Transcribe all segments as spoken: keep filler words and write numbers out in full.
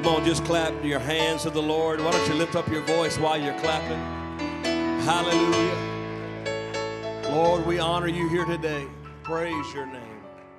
Come on, just clap your hands to the Lord. Why don't you lift up your voice while you're clapping? Hallelujah. Lord, we honor you here today. Praise your name.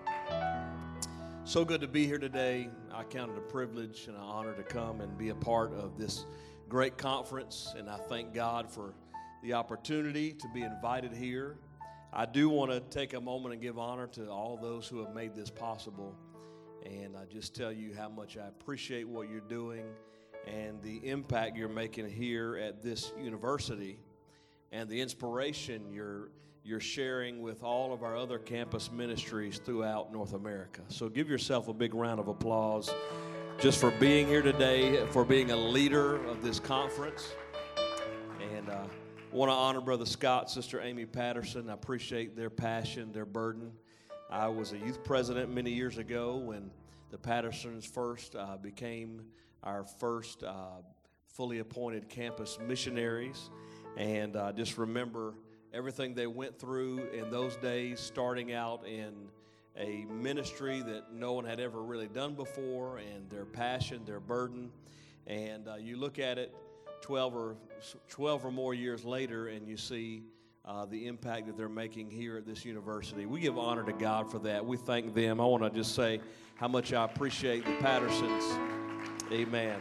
So good to be here today. I count it a privilege and an honor to come and be a part of this great conference, and I thank God for the opportunity to be invited here. I do want to take a moment and give honor to all those who have made this possible, and I just tell you how much I appreciate what you're doing and the impact you're making here at this university and the inspiration you're you're sharing with all of our other campus ministries throughout North America. So give yourself a big round of applause just for being here today, for being a leader of this conference. And uh, I want to honor Brother Scott, Sister Amy Patterson. I appreciate their passion, their burden. I was a youth president many years ago when the Pattersons first uh, became our first uh, fully appointed campus missionaries. And I uh, just remember everything they went through in those days, starting out in a ministry that no one had ever really done before, and their passion, their burden. And uh, you look at it twelve or twelve or more years later, and you see uh, the impact that they're making here at this university. We give honor to God for that. We thank them. I want to just say how much I appreciate the Pattersons. Amen.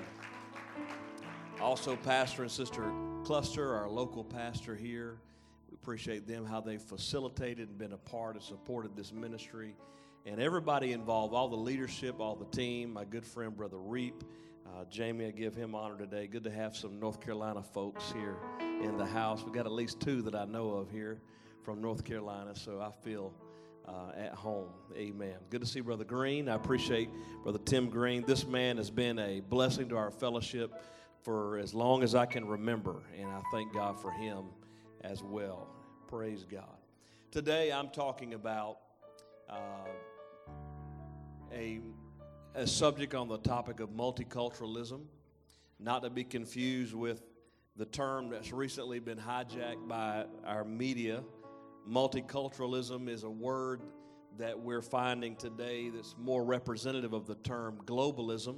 Also, Pastor and Sister Cluster, our local pastor here. We appreciate them, how they facilitated and been a part and supported this ministry. And everybody involved, all the leadership, all the team, my good friend, Brother Reap. Uh, Jamie, I give him honor today. Good to have some North Carolina folks here in the house. We've got at least two that I know of here from North Carolina, so I feel uh, at home. Amen. Good to see Brother Green. I appreciate Brother Tim Green. This man has been a blessing to our fellowship for as long as I can remember, and I thank God for him as well. Praise God. Today I'm talking about uh, a, a subject on the topic of multiculturalism, not to be confused with the term that's recently been hijacked by our media. Multiculturalism is a word that we're finding today that's more representative of the term globalism.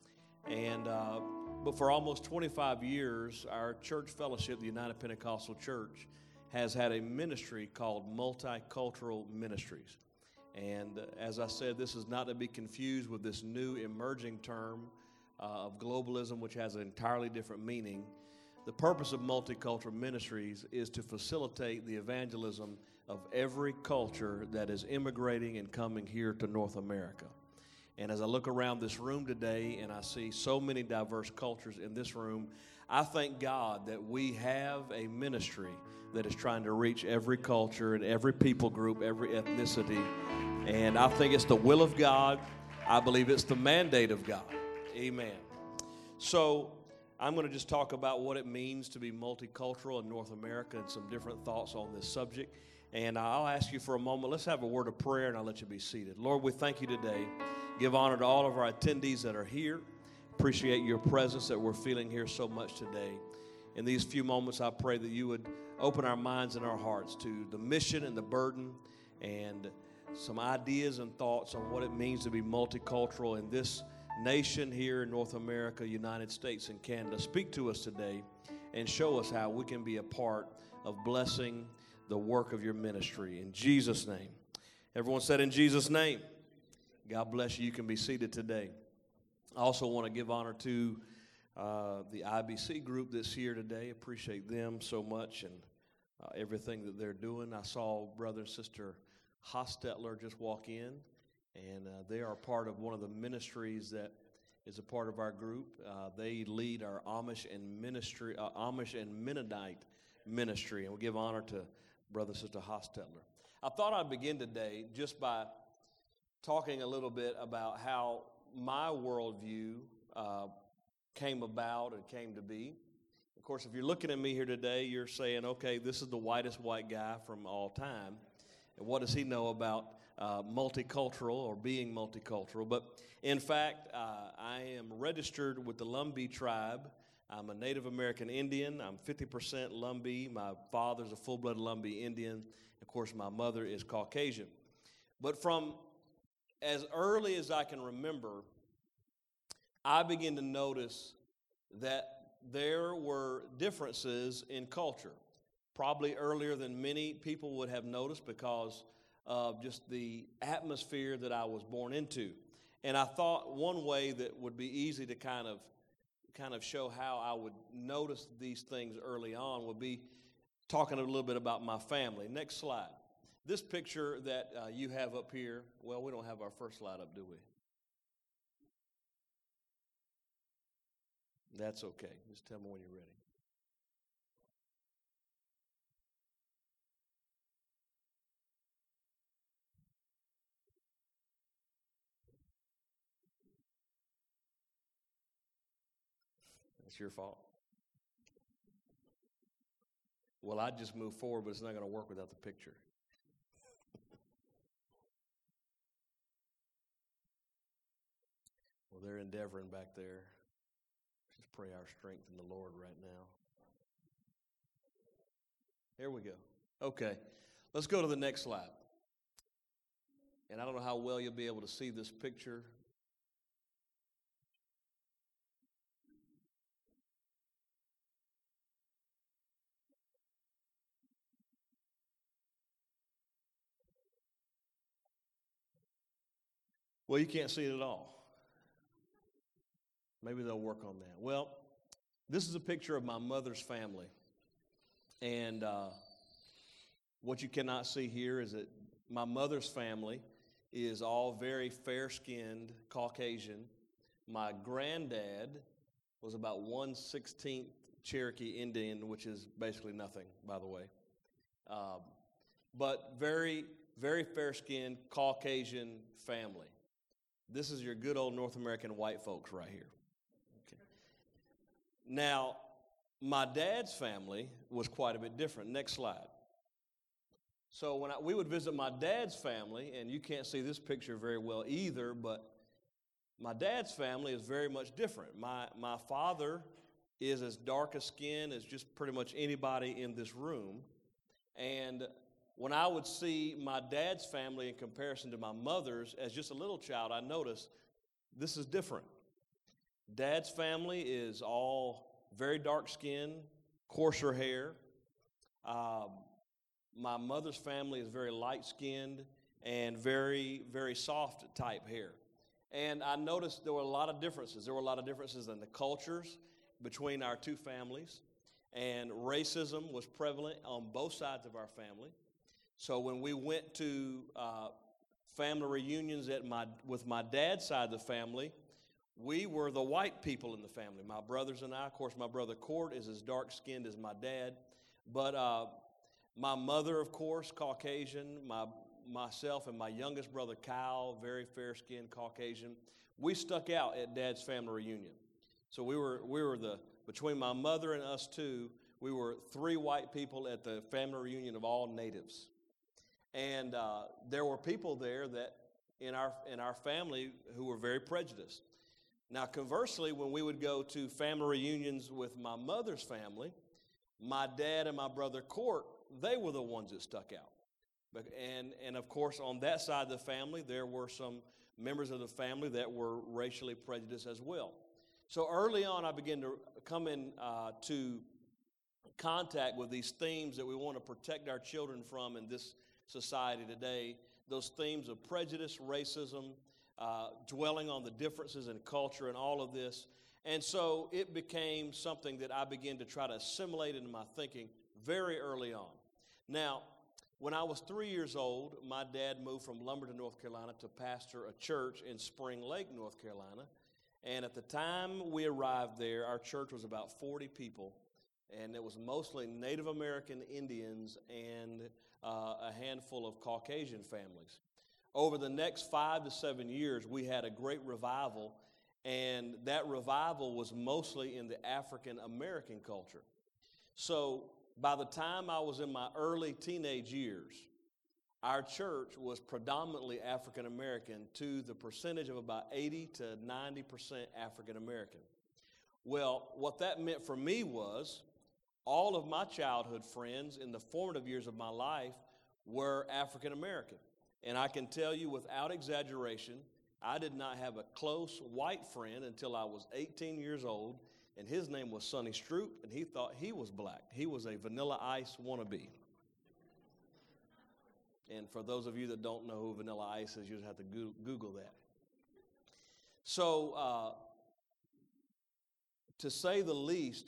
And uh, but for almost twenty-five years, our church fellowship, the United Pentecostal Church, has had a ministry called Multicultural Ministries. And uh, as I said, this is not to be confused with this new emerging term uh, of globalism, which has an entirely different meaning. The purpose of Multicultural Ministries is to facilitate the evangelism of every culture that is immigrating and coming here to North America. And as I look around this room today and I see so many diverse cultures in this room, I thank God that we have a ministry that is trying to reach every culture and every people group, every ethnicity. And I think it's the will of God. I believe it's the mandate of God. Amen. So I'm going to just talk about what it means to be multicultural in North America and some different thoughts on this subject. And I'll ask you for a moment. Let's have a word of prayer, and I'll let you be seated. Lord, we thank you today. Give honor to all of our attendees that are here. Appreciate your presence that we're feeling here so much today. In these few moments, I pray that you would open our minds and our hearts to the mission and the burden and some ideas and thoughts on what it means to be multicultural in this nation here in North America, United States, and Canada. Speak to us today and show us how we can be a part of blessing the work of your ministry. In Jesus' name. Everyone said in Jesus' name. God bless you. You can be seated today. I also want to give honor to uh, the I B C group that's here today. Appreciate them so much and uh, everything that they're doing. I saw Brother and Sister Hostetler just walk in, and uh, they are part of one of the ministries that is a part of our group. Uh, they lead our Amish and ministry, uh, Amish and Mennonite ministry, and we give honor to Brother and Sister Hostetler. I thought I'd begin today just by talking a little bit about how my worldview uh, came about and came to be. Of course, if you're looking at me here today, you're saying, okay, this is the whitest white guy from all time. And what does he know about uh, multicultural or being multicultural? But in fact, uh, I am registered with the Lumbee tribe. I'm a Native American Indian. I'm fifty percent Lumbee. My father's a full-blood Lumbee Indian. Of course, my mother is Caucasian. But from as early as I can remember, I began to notice that there were differences in culture, probably earlier than many people would have noticed because of just the atmosphere that I was born into. And I thought one way that would be easy to kind of kind of show how I would notice these things early on would be talking a little bit about my family. Next slide. This picture that uh, you have up here, well, we don't have our first slide up, do we? That's okay. Just tell me when you're ready. It's your fault. Well, I'd just move forward, but it's not going to work without the picture. Well, they're endeavoring back there. Just pray our strength in the Lord right now. Here we go. Okay, let's go to the next slide. And I don't know how well you'll be able to see this picture. Well, you can't see it at all. Maybe they'll work on that. Well, this is a picture of my mother's family. And uh, what you cannot see here is that my mother's family is all very fair-skinned Caucasian. My granddad was about one sixteenth Cherokee Indian, which is basically nothing, by the way. Um, but very, very fair-skinned Caucasian family. This is your good old North American white folks right here. Okay. Now, my dad's family was quite a bit different. Next slide. So when I, we would visit my dad's family, and you can't see this picture very well either, but my dad's family is very much different. My, my father is as dark a skin as just pretty much anybody in this room. And when I would see my dad's family in comparison to my mother's, as just a little child, I noticed this is different. Dad's family is all very dark skin, coarser hair. Um, my mother's family is very light skinned and very, very soft type hair. And I noticed there were a lot of differences. There were a lot of differences in the cultures between our two families. And racism was prevalent on both sides of our family. So when we went to uh, family reunions at my with my dad's side of the family, we were the white people in the family. My brothers and I, of course, my brother Court is as dark-skinned as my dad. But uh, my mother, of course, Caucasian. My myself and my youngest brother Kyle, very fair-skinned Caucasian. We stuck out at Dad's family reunion. So we were we were the between my mother and us two, we were three white people at the family reunion of all natives. And uh, there were people there that in our in our family who were very prejudiced. Now, conversely, when we would go to family reunions with my mother's family, my dad and my brother Court, they were the ones that stuck out. But, and, and of course, on that side of the family, there were some members of the family that were racially prejudiced as well. So early on, I began to come in uh, to contact with these themes that we want to protect our children from in this society today. Those themes of prejudice, racism, uh, dwelling on the differences in culture and all of this. And so it became something that I began to try to assimilate into my thinking very early on. Now, when I was three years old, my dad moved from Lumberton, North Carolina to pastor a church in Spring Lake, North Carolina. And at the time we arrived there, our church was about forty people, and it was mostly Native American Indians and uh, a handful of Caucasian families. Over the next five to seven years, we had a great revival, and that revival was mostly in the African American culture. So by the time I was in my early teenage years, our church was predominantly African American to the percentage of about eighty to ninety percent African American. Well, what that meant for me was all of my childhood friends in the formative years of my life were African American. And I can tell you without exaggeration, I did not have a close white friend until I was eighteen years old, and his name was Sonny Stroop, and he thought he was black. He was a Vanilla Ice wannabe. And for those of you that don't know who Vanilla Ice is, you just have to Google that. So, uh, to say the least,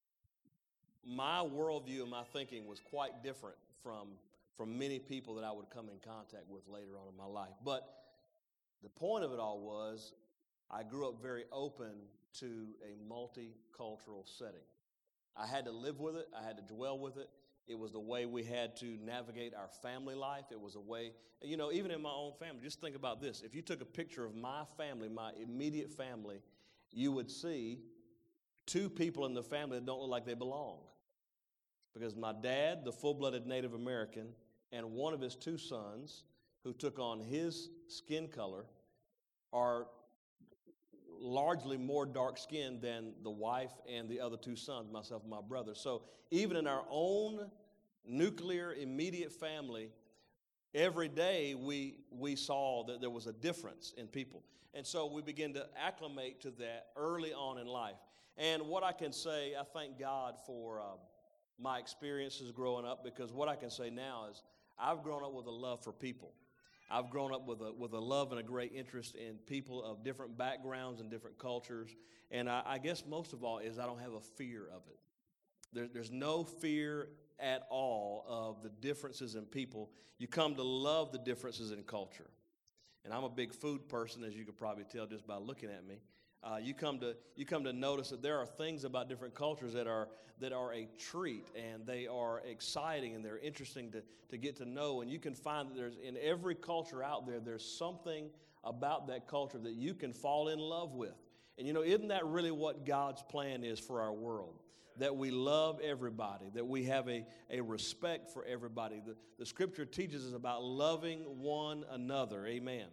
my worldview and my thinking was quite different from, from many people that I would come in contact with later on in my life. But the point of it all was I grew up very open to a multicultural setting. I had to live with it. I had to dwell with it. It was the way we had to navigate our family life. It was a way, you know, even in my own family, just think about this. If you took a picture of my family, my immediate family, you would see two people in the family that don't look like they belong. Because my dad, the full-blooded Native American, and one of his two sons, who took on his skin color, are largely more dark-skinned than the wife and the other two sons, myself and my brother. So even in our own nuclear immediate family, every day we we saw that there was a difference in people. And so we began to acclimate to that early on in life. And what I can say, I thank God for uh, my experiences growing up, because what I can say now is I've grown up with a love for people. I've grown up with a with a love and a great interest in people of different backgrounds and different cultures. And I, I guess most of all is I don't have a fear of it. There, there's no fear at all of the differences in people. You come to love the differences in culture. And I'm a big food person, as you could probably tell just by looking at me. Uh, you come to you come to notice that there are things about different cultures that are that are a treat, and they are exciting, and they're interesting to, to get to know. And you can find that there's in every culture out there, there's something about that culture that you can fall in love with. And you know, isn't that really what God's plan is for our world? That we love everybody, that we have a, a respect for everybody. The, the scripture teaches us about loving one another. Amen.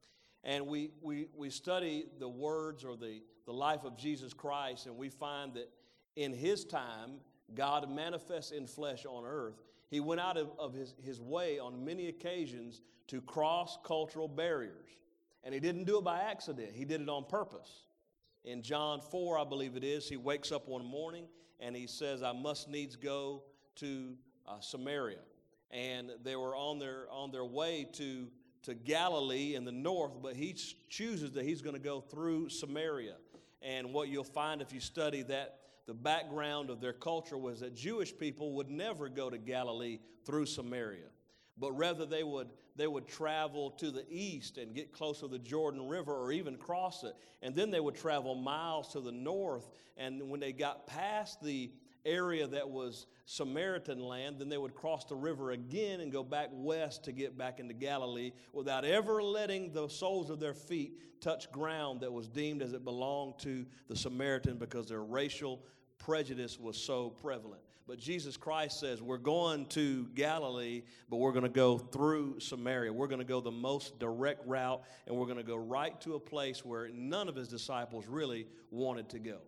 And we, we, we study the words or the, the life of Jesus Christ, and we find that in his time, God manifests in flesh on earth. He went out of, of his, his way on many occasions to cross cultural barriers. And he didn't do it by accident. He did it on purpose. In John four, I believe it is, he wakes up one morning and he says, I must needs go to uh, Samaria. And they were on their, on their way to to Galilee in the north, but he chooses that he's going to go through Samaria. And what you'll find if you study that, the background of their culture was that Jewish people would never go to Galilee through Samaria, but rather they would they would travel to the east and get close to the Jordan River or even cross it. And then they would travel miles to the north, and when they got past the area that was Samaritan land, then they would cross the river again and go back west to get back into Galilee without ever letting the soles of their feet touch ground that was deemed as it belonged to the Samaritan, because their racial prejudice was so prevalent. But Jesus Christ says, we're going to Galilee, but we're going to go through Samaria. We're going to go the most direct route, and we're going to go right to a place where none of his disciples really wanted to go.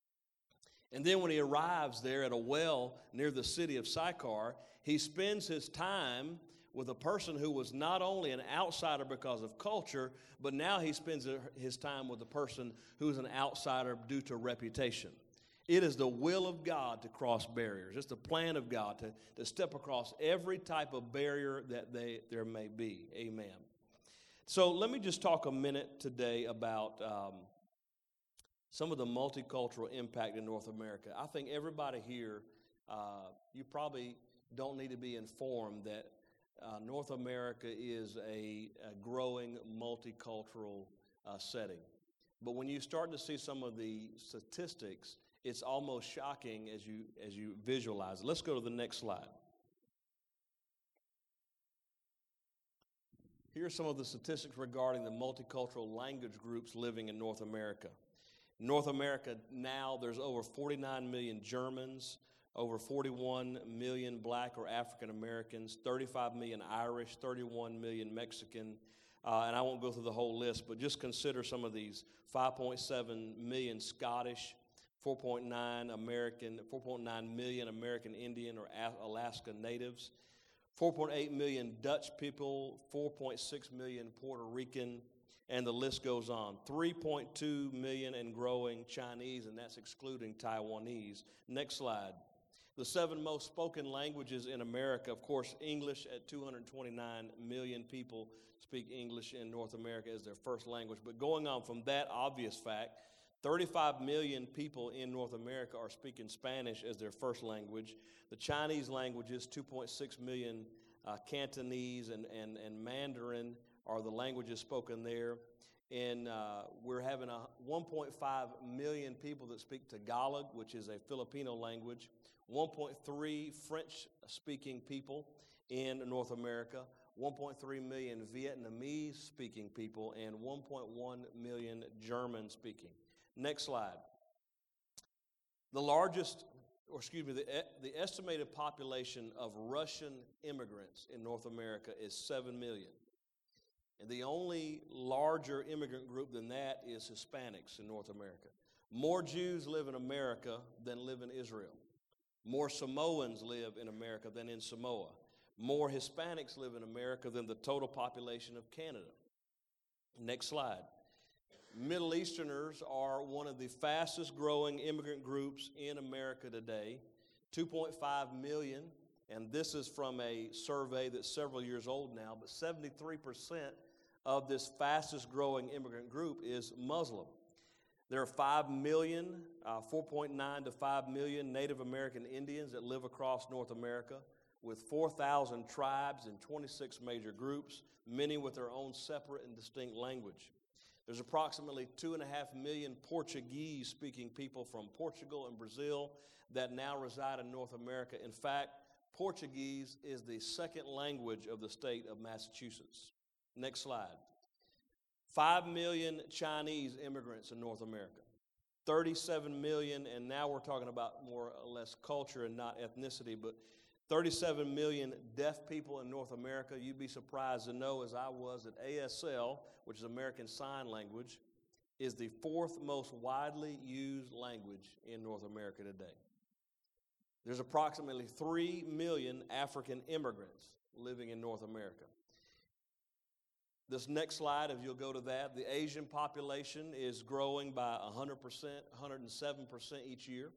And then when he arrives there at a well near the city of Sychar, he spends his time with a person who was not only an outsider because of culture, but now he spends his time with a person who's an outsider due to reputation. It is the will of God to cross barriers. It's the plan of God to, to step across every type of barrier that they, there may be. Amen. So let me just talk a minute today about um, some of the multicultural impact in North America. I think everybody here, uh, you probably don't need to be informed that uh, North America is a, a growing multicultural uh, setting. But when you start to see some of the statistics, it's almost shocking as you as you visualize it. Let's go to the next slide. Here are some of the statistics regarding the multicultural language groups living in North America. North America now, there's over forty-nine million Germans, over forty-one million black or African Americans, thirty-five million Irish, thirty-one million Mexican, uh, and I won't go through the whole list, but just consider some of these. five point seven million Scottish, four point nine American, four point nine million American Indian or Alaska natives, four point eight million Dutch people, four point six million Puerto Rican, and the list goes on. three point two million and growing Chinese, and that's excluding Taiwanese. Next slide. The seven most spoken languages in America, of course, English at two hundred twenty-nine million people speak English in North America as their first language. But going on from that obvious fact, thirty-five million people in North America are speaking Spanish as their first language. The Chinese languages, two point six million, uh, Cantonese and, and, and Mandarin are the languages spoken there. And uh, we're having a one point five million people that speak Tagalog, which is a Filipino language, one point three French-speaking people in North America, one point three million Vietnamese-speaking people, and one point one million German-speaking. Next slide. The largest, or excuse me, the, the estimated population of Russian immigrants in North America is seven million. And the only larger immigrant group than that is Hispanics in North America. More Jews live in America than live in Israel. More Samoans live in America than in Samoa. More Hispanics live in America than the total population of Canada. Next slide. Middle Easterners are one of the fastest growing immigrant groups in America today, two point five million, and this is from a survey that's several years old now, but seventy-three percent of this fastest growing immigrant group is Muslim. There are five million, uh, four point nine to five million Native American Indians that live across North America, with four thousand tribes and twenty-six major groups, many with their own separate and distinct language. There's approximately two and a half million Portuguese-speaking people from Portugal and Brazil that now reside in North America. In fact, Portuguese is the second language of the state of Massachusetts. Next slide. Five million Chinese immigrants in North America. thirty-seven million, and now we're talking about more or less culture and not ethnicity, but thirty-seven million deaf people in North America. You'd be surprised to know, as I was, that A S L, which is American Sign Language, is the fourth most widely used language in North America today. There's approximately three million African immigrants living in North America. This next slide, if you'll go to that, the Asian population is growing by one hundred percent, one hundred seven percent each year.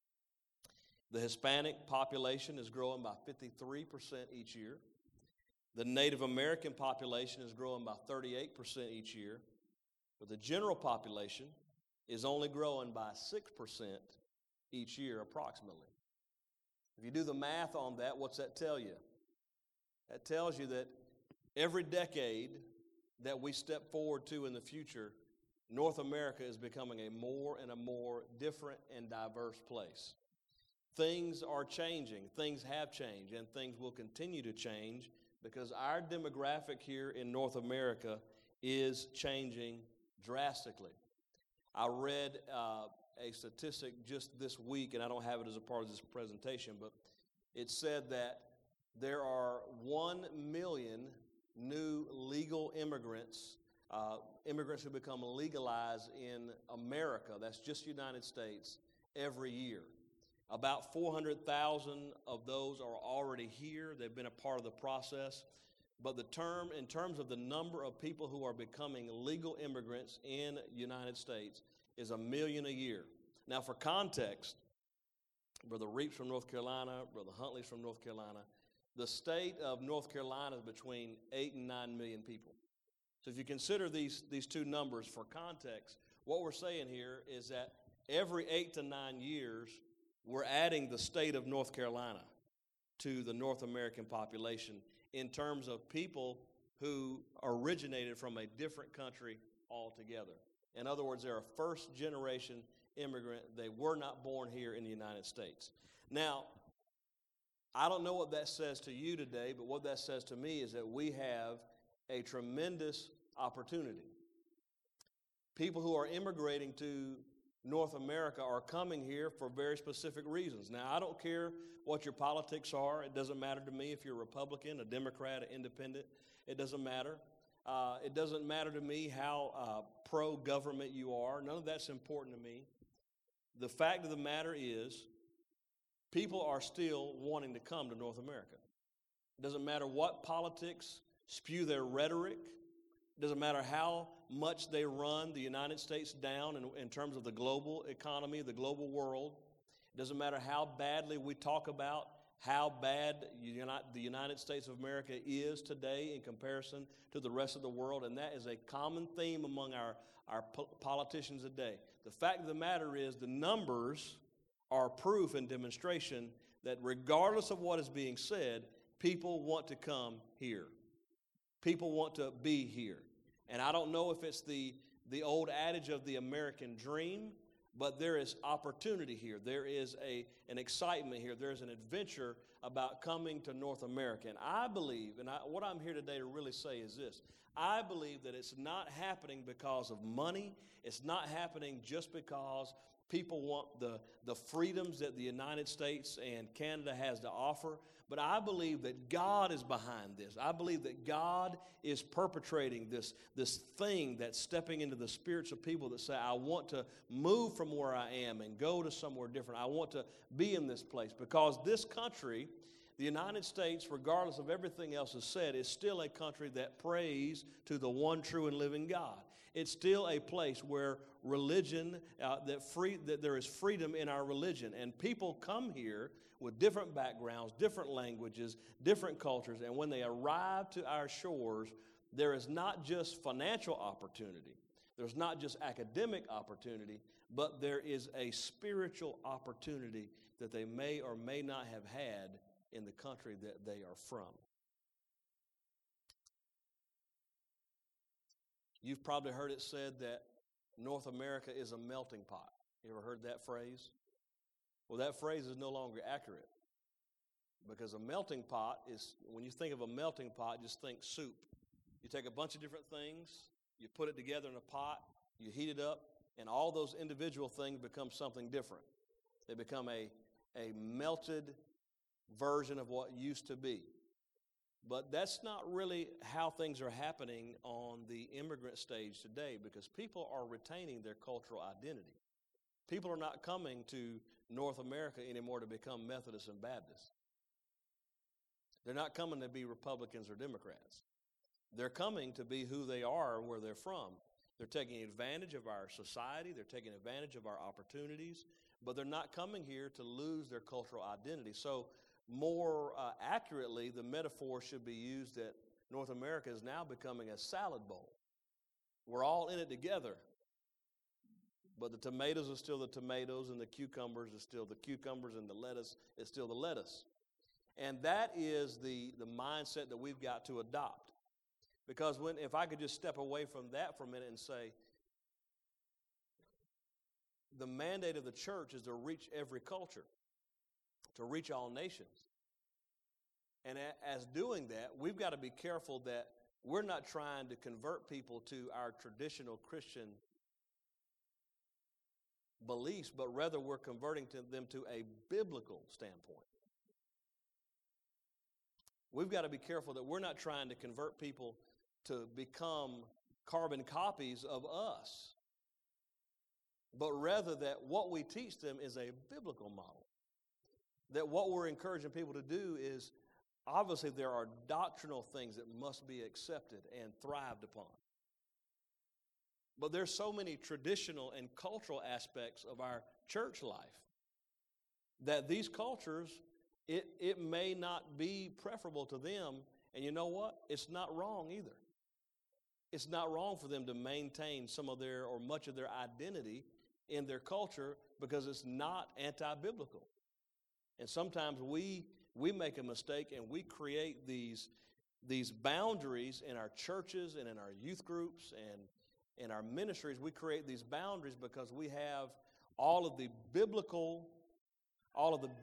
The Hispanic population is growing by fifty-three percent each year. The Native American population is growing by thirty-eight percent each year. But the general population is only growing by six percent each year, approximately. If you do the math on that, what's that tell you? That tells you that every decade that we step forward to in the future, North America is becoming a more and a more different and diverse place. Things are changing, things have changed, and things will continue to change because our demographic here in North America is changing drastically. I read uh, a statistic just this week, and I don't have it as a part of this presentation, but it said that there are one million new legal immigrants, uh, immigrants who become legalized in America, that's just United States, every year. About four hundred thousand of those are already here. They've been a part of the process. But the term, in terms of the number of people who are becoming legal immigrants in the United States, is a million a year. Now, for context, Brother Reeps from North Carolina, Brother Huntley's from North Carolina, the state of North Carolina is between eight and nine million people. So if you consider these, these two numbers for context, what we're saying here is that every eight to nine years, we're adding the state of North Carolina to the North American population in terms of people who originated from a different country altogether. In other words, they're a first-generation immigrant. They were not born here in the United States. Now, I don't know what that says to you today, but what that says to me is that we have a tremendous opportunity. People who are immigrating to North America are coming here for very specific reasons. Now, I don't care what your politics are. It doesn't matter to me if you're a Republican, a Democrat, an independent. It doesn't matter. Uh, it doesn't matter to me how uh, pro-government you are. None of that's important to me. The fact of the matter is, people are still wanting to come to North America. It doesn't matter what politics spew their rhetoric, Doesn't matter how much they run the United States down in, in terms of the global economy, the global world. It doesn't matter how badly we talk about how bad the United States of America is today in comparison to the rest of the world, and that is a common theme among our, our politicians today. The fact of the matter is the numbers are proof and demonstration that regardless of what is being said, people want to come here. People want to be here. And I don't know if it's the, the old adage of the American dream, but there is opportunity here. There is a, an excitement here. There is an adventure about coming to North America. And I believe, and I, what I'm here today to really say is this, I believe that it's not happening because of money. It's not happening just because people want the, the freedoms that the United States and Canada has to offer. But I believe that God is behind this. I believe that God is perpetrating this, this thing that's stepping into the spirits of people that say, I want to move from where I am and go to somewhere different. I want to be in this place. Because this country, the United States, regardless of everything else is said, is still a country that prays to the one true and living God. It's still a place where religion, uh, that free, that there is freedom in our religion. And people come here with different backgrounds, different languages, different cultures. And when they arrive to our shores, there is not just financial opportunity. There's not just academic opportunity, but there is a spiritual opportunity that they may or may not have had in the country that they are from. You've probably heard it said that North America is a melting pot. You ever heard that phrase? Well, that phrase is no longer accurate, because a melting pot is, when you think of a melting pot, just think soup. You take a bunch of different things, you put it together in a pot, you heat it up, and all those individual things become something different. They become a, a melted version of what used to be. But that's not really how things are happening on the immigrant stage today, because people are retaining their cultural identity. People are not coming to North America anymore to become Methodists and Baptists. They're not coming to be Republicans or Democrats. They're coming to be who they are, where they're from. They're taking advantage of our society. They're taking advantage of our opportunities. But they're not coming here to lose their cultural identity. So more uh, accurately, the metaphor should be used that North America is now becoming a salad bowl. We're all in it together. But the tomatoes are still the tomatoes, and the cucumbers are still the cucumbers, and the lettuce is still the lettuce. And that is the, the mindset that we've got to adopt. Because when, if I could just step away from that for a minute and say, the mandate of the church is to reach every culture, to reach all nations. And as doing that, we've got to be careful that we're not trying to convert people to our traditional Christian beliefs, but rather we're converting to them to a biblical standpoint. We've got to be careful that we're not trying to convert people to become carbon copies of us, but rather that what we teach them is a biblical model. That what we're encouraging people to do is, obviously there are doctrinal things that must be accepted and thrived upon. But there's so many traditional and cultural aspects of our church life that these cultures, it, it may not be preferable to them. And you know what? It's not wrong either. It's not wrong for them to maintain some of their or much of their identity in their culture, because it's not anti-biblical. And sometimes we we make a mistake and we create these, these boundaries in our churches and in our youth groups and in our ministries. We create these boundaries because we have all of the biblical, all of the